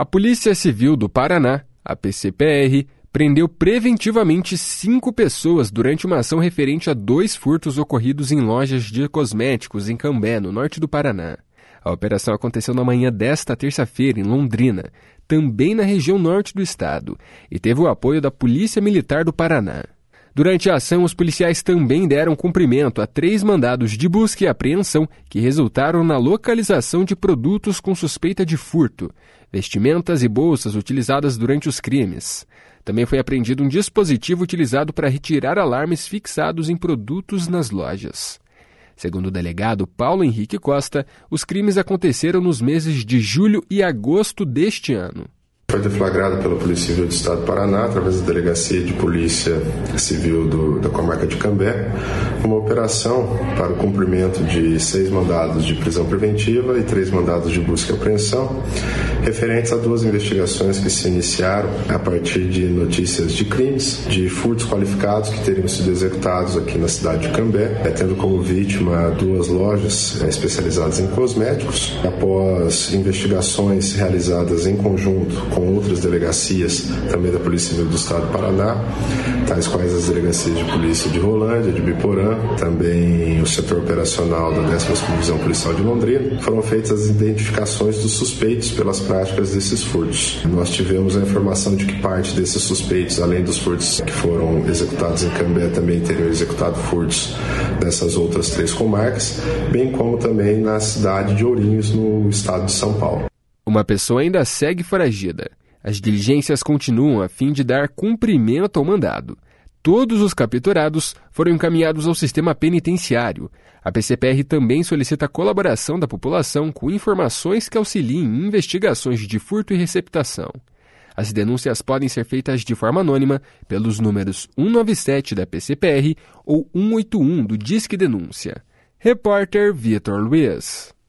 A Polícia Civil do Paraná, a PCPR, prendeu preventivamente 5 pessoas durante uma ação referente a 2 furtos ocorridos em lojas de cosméticos em Cambé, no norte do Paraná. A operação aconteceu na manhã desta terça-feira, em Londrina, também na região norte do estado, e teve o apoio da Polícia Militar do Paraná. Durante a ação, os policiais também deram cumprimento a 3 mandados de busca e apreensão que resultaram na localização de produtos com suspeita de furto, vestimentas e bolsas utilizadas durante os crimes. Também foi apreendido um dispositivo utilizado para retirar alarmes fixados em produtos nas lojas. Segundo o delegado Paulo Henrique Costa, os crimes aconteceram nos meses de julho e agosto deste ano. Foi deflagrado pela Polícia Civil do Estado do Paraná, através da Delegacia de Polícia Civil da Comarca de Cambé, uma operação para o cumprimento de 6 mandados de prisão preventiva e 3 mandados de busca e apreensão, referentes a 2 investigações que se iniciaram a partir de notícias de crimes, de furtos qualificados que teriam sido executados aqui na cidade de Cambé, tendo como vítima 2 lojas especializadas em cosméticos. Após investigações realizadas em conjunto com outras delegacias também da Polícia Civil do Estado do Paraná, tais quais as delegacias de polícia de Rolândia, de Biporã, também o setor operacional da 10ª Divisão Policial de Londrina, foram feitas as identificações dos suspeitos pelas práticas desses furtos. Nós tivemos a informação de que parte desses suspeitos, além dos furtos que foram executados em Cambé, também teriam executado furtos nessas outras 3 comarcas, bem como também na cidade de Ourinhos, no estado de São Paulo. Uma pessoa ainda segue foragida. As diligências continuam a fim de dar cumprimento ao mandado. Todos os capturados foram encaminhados ao sistema penitenciário. A PCPR também solicita a colaboração da população com informações que auxiliem em investigações de furto e receptação. As denúncias podem ser feitas de forma anônima pelos números 197 da PCPR ou 181 do Disque Denúncia. Repórter Vitor Luiz.